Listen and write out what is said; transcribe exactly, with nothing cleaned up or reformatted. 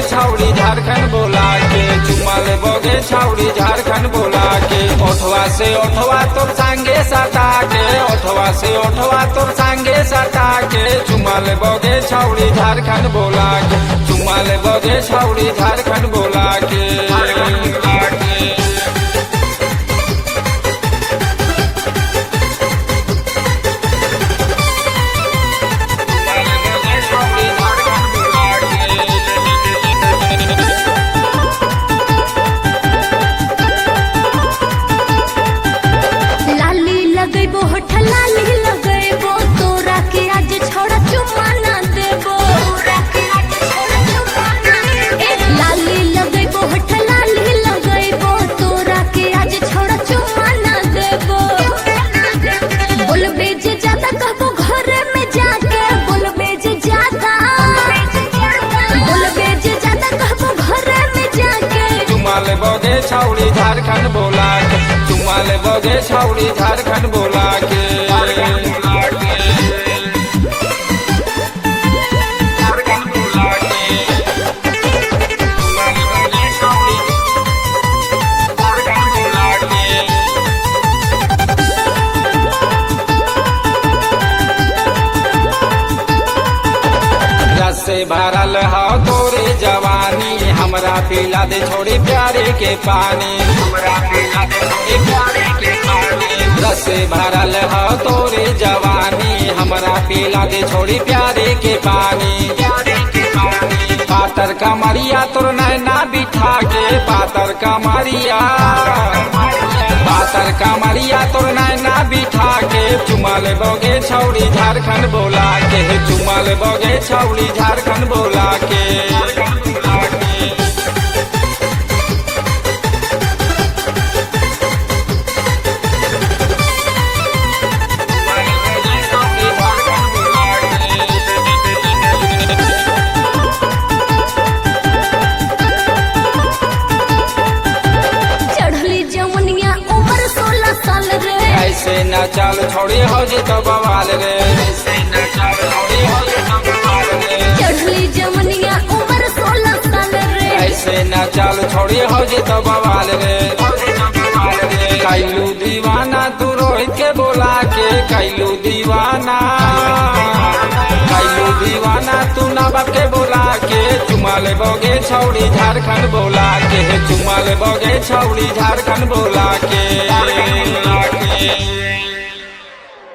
छाउड़ी झारखंड बोला के चुमा ले बोगे छाउड़ी झारखंड बोला के ओठवा से ओठवा तोर संगे सटा के ओठवा से ओठवा तोर संगे सटा के चुमा ले बोगे छाउड़ी झारखंड बोला के चुमा ले बोगे छाउड़ी झारखंड बोला के बोगे छाउड़ी झारखंड बोला के चुमा ले बोगे छाउड़ी झारखंड बोला के से भरल हो तोरे जवानी हमरा पिला दे छोड़ी प्यारे के पानी हमरा पिला दे छोड़ी प्यारे के पानी रस से भरल हो तोरे जवानी हमरा पिला दे छोड़ी प्यारे के पानी प्यारे के पानी पातर कमरिया तोर नैना बिठा के पातर कमरिया पातर कमरिया तोर नैना बिठा के चुमा ले बोगे छाउड़ी झारखंड बोला के चुमा ले बोगे छाउड़ी झारखंड बोला के ऐसे न चल छोड़ी हो जे तो बवाल रे ऐसे न चल छोड़ी हो जे तो बवाल रे चढ़ली जमनिया उम्र सोलह साल रे ऐसे न चल छोड़ी हो जे तो बवाल रे कैलू दीवाना तू रोहित के बोला के कैलू दीवाना कैलू दीवाना तू नवाब के बोला के चुमा ले बोगे छाउड़ी झारखंड बोला के चुमा ले बोगे छाउड़ी झारखंड बोला के